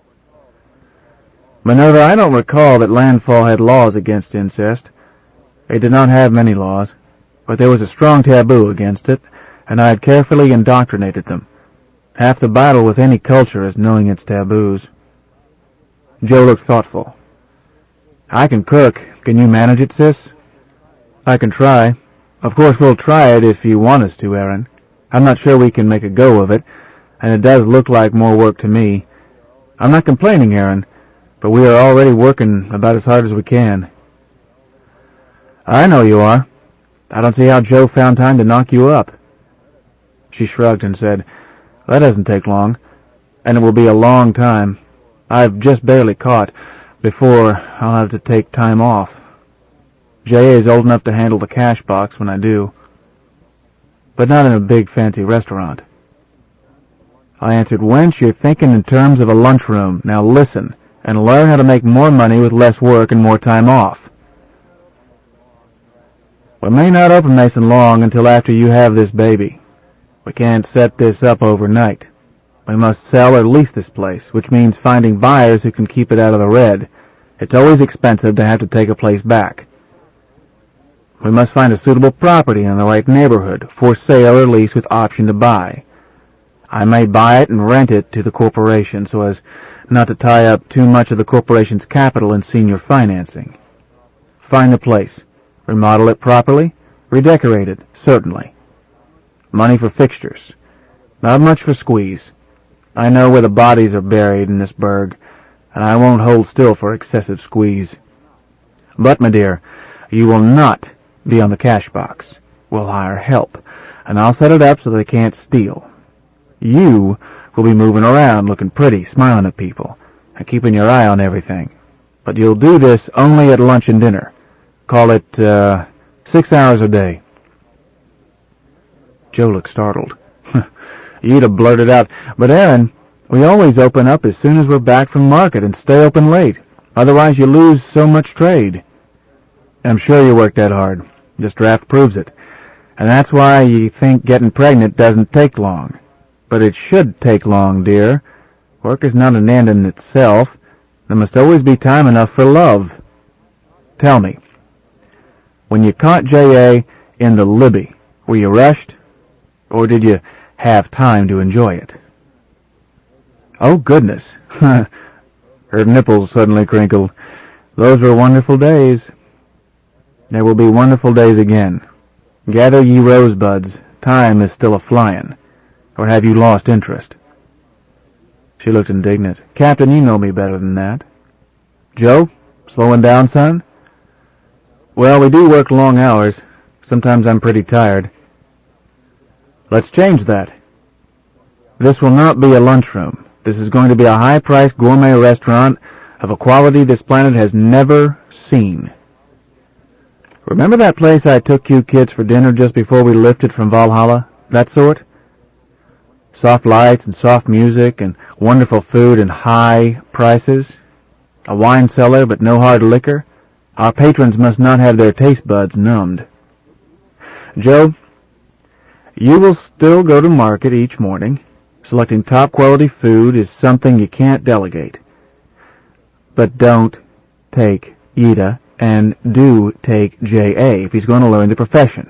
"Minerva, I don't recall that Landfall had laws against incest. It did not have many laws, but there was a strong taboo against it, and I had carefully indoctrinated them. Half the battle with any culture is knowing its taboos." Joe looked thoughtful. "I can cook. Can you manage it, sis?" "I can try. Of course we'll try it if you want us to, Aaron. I'm not sure we can make a go of it, and it does look like more work to me. I'm not complaining, Aaron, but we are already working about as hard as we can." "I know you are. I don't see how Joe found time to knock you up." She shrugged and said, "That doesn't take long, and it will be a long time. I've just barely caught before I'll have to take time off. J A is old enough to handle the cash box when I do, but not in a big fancy restaurant." I answered, "Wench, you're thinking in terms of a lunchroom. Now listen, and learn how to make more money with less work and more time off. We may not open Mason long until after you have this baby. We can't set this up overnight. We must sell or lease this place, which means finding buyers who can keep it out of the red. It's always expensive to have to take a place back. We must find a suitable property in the right neighborhood, for sale or lease with option to buy. I may buy it and rent it to the corporation so as not to tie up too much of the corporation's capital in senior financing. Find the place. Remodel it properly. Redecorate it, certainly. Money for fixtures. Not much for squeeze. I know where the bodies are buried in this burg, and I won't hold still for excessive squeeze. But, my dear, you will not be on the cash box. We'll hire help, and I'll set it up so they can't steal. You will be moving around, looking pretty, smiling at people, and keeping your eye on everything. But you'll do this only at lunch and dinner. Call it, uh, six hours a day." Joe looked startled. "You'd have blurted out, 'But, Aaron, we always open up as soon as we're back from market and stay open late. Otherwise you lose so much trade.' I'm sure you work that hard. This draft proves it. And that's why you think getting pregnant doesn't take long. But it should take long, dear. Work is not an end in itself. There must always be time enough for love. Tell me, when you caught J A in the Libby, were you rushed? Or did you have time to enjoy it?" "Oh, goodness." Her nipples suddenly crinkled. "Those were wonderful days." There will be wonderful days again. Gather ye rosebuds, time is still a-flyin'. Or have you lost interest? She looked indignant. Captain, you know me better than that. Joe, slowing down, son? Well, we do work long hours. Sometimes I'm pretty tired. Let's change that. This will not be a lunchroom. This is going to be a high-priced gourmet restaurant of a quality this planet has never seen. Remember that place I took you kids for dinner just before we lifted from Valhalla? That sort? Soft lights and soft music and wonderful food and high prices. A wine cellar but no hard liquor. Our patrons must not have their taste buds numbed. Joe, you will still go to market each morning. Selecting top-quality food is something you can't delegate. But don't take Yida, and do take J A if he's going to learn the profession.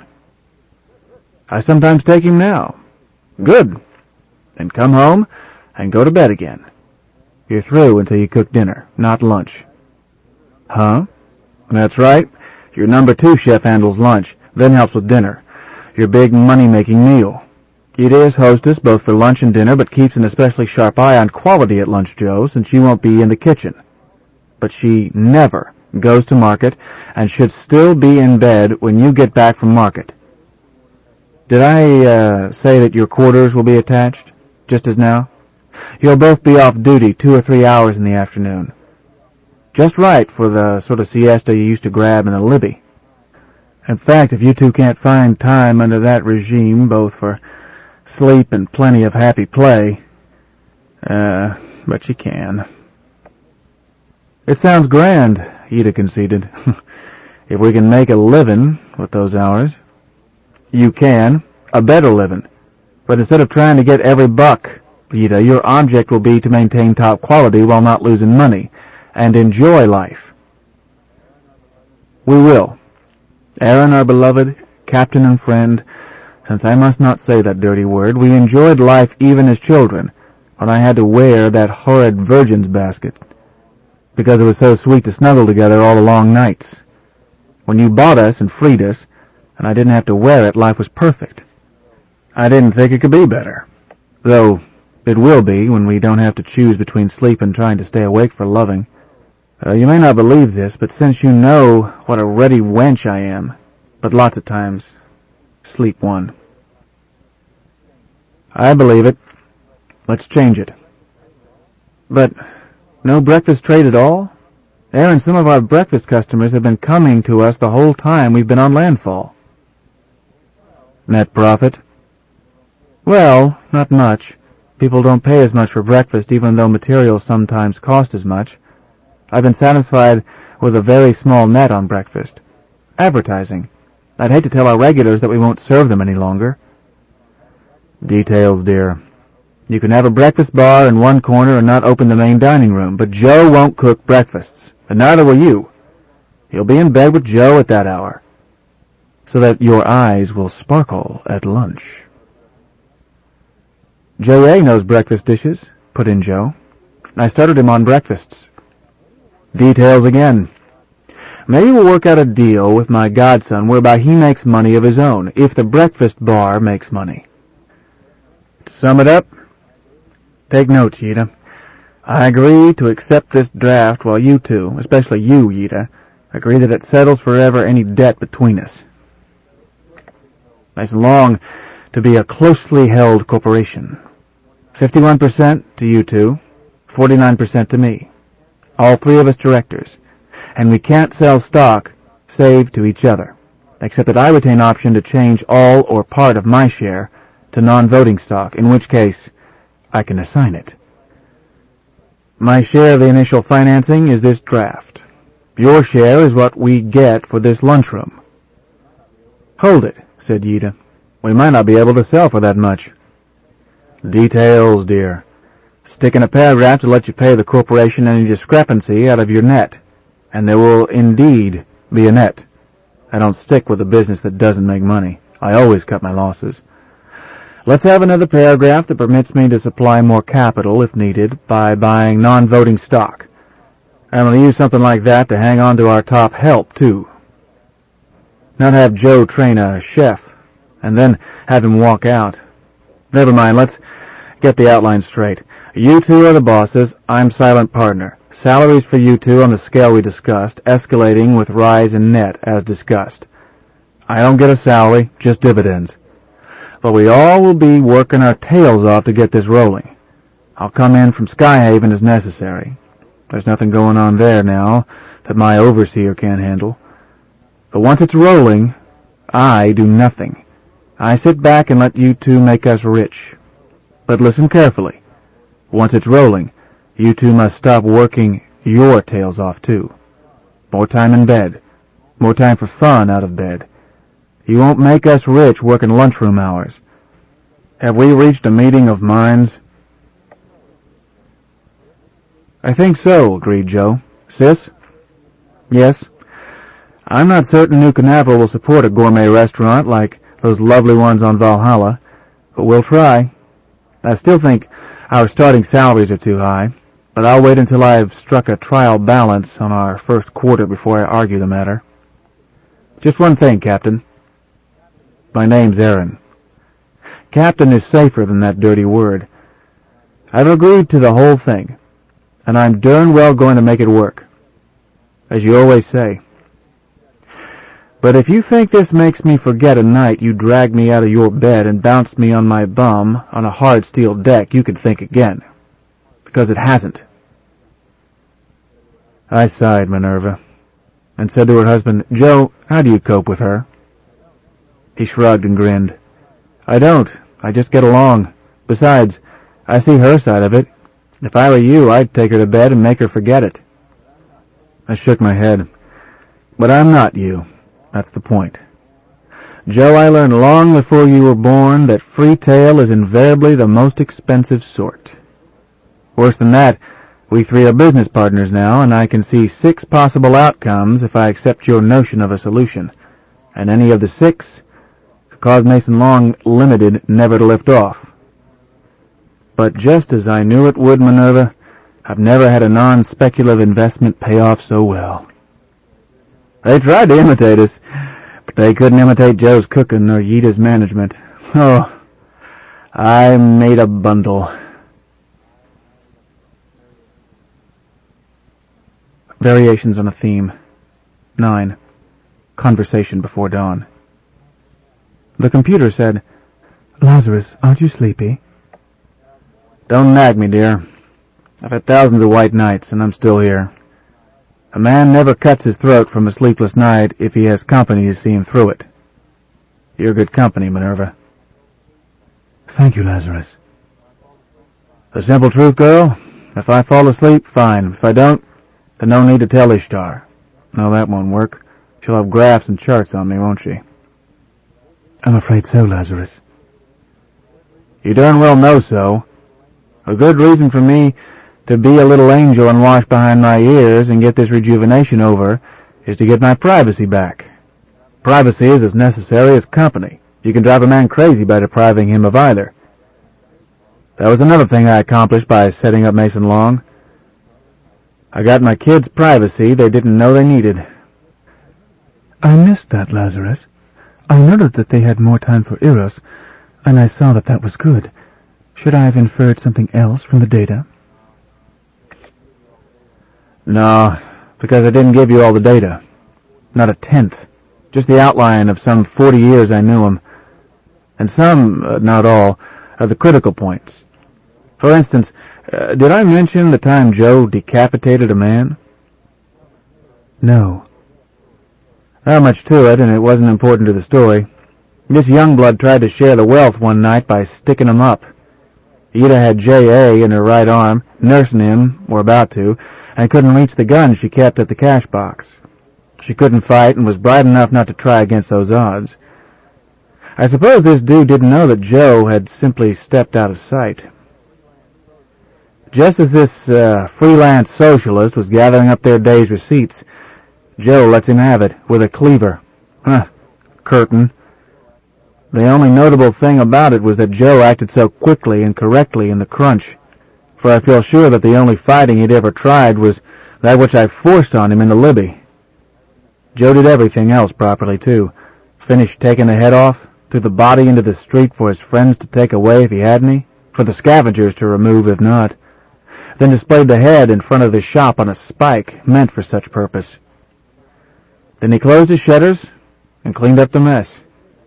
I sometimes take him now. Good. Then come home and go to bed again. You're through until you cook dinner, not lunch. Huh? That's right. Your number two chef handles lunch, then helps with dinner. Your big money-making meal. Yida is hostess both for lunch and dinner, but keeps an especially sharp eye on quality at lunch, Joe, since she won't be in the kitchen. But she never goes to market, and should still be in bed when you get back from market. Did I uh, say that your quarters will be attached, just as now? You'll both be off duty two or three hours in the afternoon. Just right for the sort of siesta you used to grab in the Libby. In fact, if you two can't find time under that regime, both for sleep and plenty of happy play, uh, but you can. It sounds grand, Yida conceded. If we can make a living with those hours. You can, a better living. But instead of trying to get every buck, Yida, your object will be to maintain top quality while not losing money, and enjoy life. We will. Aaron, our beloved captain and friend, since I must not say that dirty word, we enjoyed life even as children, when I had to wear that horrid virgin's basket, because it was so sweet to snuggle together all the long nights. When you bought us and freed us, and I didn't have to wear it, life was perfect. I didn't think it could be better, though it will be when we don't have to choose between sleep and trying to stay awake for loving. Uh, you may not believe this, but since you know what a ready wench I am, but lots of times, sleep won. I believe it. Let's change it. But no breakfast trade at all? Aaron, some of our breakfast customers have been coming to us the whole time we've been on landfall. Net profit? Well, not much. People don't pay as much for breakfast, even though materials sometimes cost as much. I've been satisfied with a very small net on breakfast. Advertising. I'd hate to tell our regulars that we won't serve them any longer. Details, dear. You can have a breakfast bar in one corner and not open the main dining room, but Joe won't cook breakfasts, and neither will you. You'll be in bed with Joe at that hour, so that your eyes will sparkle at lunch. J A knows breakfast dishes, put in Joe. I started him on breakfasts. Details again. Maybe we'll work out a deal with my godson whereby he makes money of his own, if the breakfast bar makes money. To sum it up, take note, Yida. I agree to accept this draft while you two, especially you, Yida, agree that it settles forever any debt between us. Nice and long to be a closely held corporation. Fifty-one percent to you two, forty-nine percent to me. All three of us directors. And we can't sell stock save to each other, except that I retain option to change all or part of my share to non-voting stock, in which case I can assign it. My share of the initial financing is this draft. Your share is what we get for this lunchroom. Hold it, said Yida. We might not be able to sell for that much. Details, dear. Stick in a paragraph to let you pay the corporation any discrepancy out of your net. And there will indeed be a net. I don't stick with a business that doesn't make money. I always cut my losses. Let's have another paragraph that permits me to supply more capital, if needed, by buying non-voting stock. I'm going to use something like that to hang on to our top help, too. Not have Joe train a chef, and then have him walk out. Never mind, let's get the outline straight. You two are the bosses, I'm silent partner. Salaries for you two on the scale we discussed, escalating with rise in net, as discussed. I don't get a salary, just dividends. But we all will be working our tails off to get this rolling. I'll come in from Skyhaven as necessary. There's nothing going on there now that my overseer can't handle. But once it's rolling, I do nothing. I sit back and let you two make us rich. But listen carefully. Once it's rolling, you two must stop working your tails off too. More time in bed. More time for fun out of bed. You won't make us rich working lunchroom hours. Have we reached a meeting of minds? I think so, agreed Joe. Sis? Yes. I'm not certain New Canaveral will support a gourmet restaurant like those lovely ones on Valhalla, but we'll try. I still think our starting salaries are too high, but I'll wait until I've struck a trial balance on our first quarter before I argue the matter. Just one thing, Captain. My name's Aaron. Captain is safer than that dirty word. I've agreed to the whole thing, and I'm darn well going to make it work, as you always say. But if you think this makes me forget a night you dragged me out of your bed and bounced me on my bum on a hard steel deck, you can think again, because it hasn't. I sighed, Minerva, and said to her husband, Joe, how do you cope with her? He shrugged and grinned. I don't. I just get along. Besides, I see her side of it. If I were you, I'd take her to bed and make her forget it. I shook my head. But I'm not you. That's the point. Joe, I learned long before you were born that free-tail is invariably the most expensive sort. Worse than that, we three are business partners now, and I can see six possible outcomes if I accept your notion of a solution. And any of the six could cause Mason Long Limited never to lift off. But just as I knew it would, Minerva, I've never had a non-speculative investment pay off so well. They tried to imitate us, but they couldn't imitate Joe's cooking or Yita's management. Oh, I made a bundle. Variations on a theme. Nine. Conversation before dawn. The computer said, Lazarus, aren't you sleepy? Don't nag me, dear. I've had thousands of white nights, and I'm still here. A man never cuts his throat from a sleepless night if he has company to see him through it. You're good company, Minerva. Thank you, Lazarus. The simple truth, girl, if I fall asleep, fine. If I don't, then no need to tell Ishtar. No, that won't work. She'll have graphs and charts on me, won't she? I'm afraid so, Lazarus. You darn well know so. A good reason for me to be a little angel and wash behind my ears and get this rejuvenation over is to get my privacy back. Privacy is as necessary as company. You can drive a man crazy by depriving him of either. That was another thing I accomplished by setting up Mason Long. I got my kids' privacy they didn't know they needed. I missed that, Lazarus. I noted that they had more time for Eros, and I saw that that was good. Should I have inferred something else from the data? No, because I didn't give you all the data. Not a tenth. Just the outline of some forty years I knew him. And some, uh, not all, are the critical points. For instance, uh, did I mention the time Joe decapitated a man? No. Not much to it, and it wasn't important to the story. This Youngblood tried to share the wealth one night by sticking him up. Yita had J A in her right arm, nursing him, or about to, and couldn't reach the gun she kept at the cash box. She couldn't fight and was bright enough not to try against those odds. I suppose this dude didn't know that Joe had simply stepped out of sight. Just as this uh, freelance socialist was gathering up their day's receipts, Joe lets him have it with a cleaver. Huh. Curtain. The only notable thing about it was that Joe acted so quickly and correctly in the crunch, for I feel sure that the only fighting he'd ever tried was that which I forced on him in the Libby. Joe did everything else properly, too. finished taking the head off, threw the body into the street for his friends to take away if he had any, for the scavengers to remove if not, then displayed the head in front of the shop on a spike meant for such purpose. Then he closed his shutters and cleaned up the mess.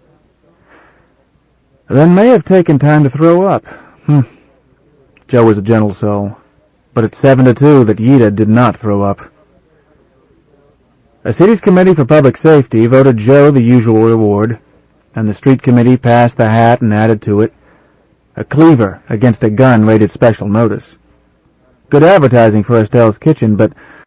Then may have taken time to throw up. Hmm. Joe was a gentle soul, but it's seven to two that Yida did not throw up. A city's committee for public safety voted Joe the usual reward, and the street committee passed the hat and added to it a cleaver against a gun rated special notice. Good advertising for Estelle's Kitchen, but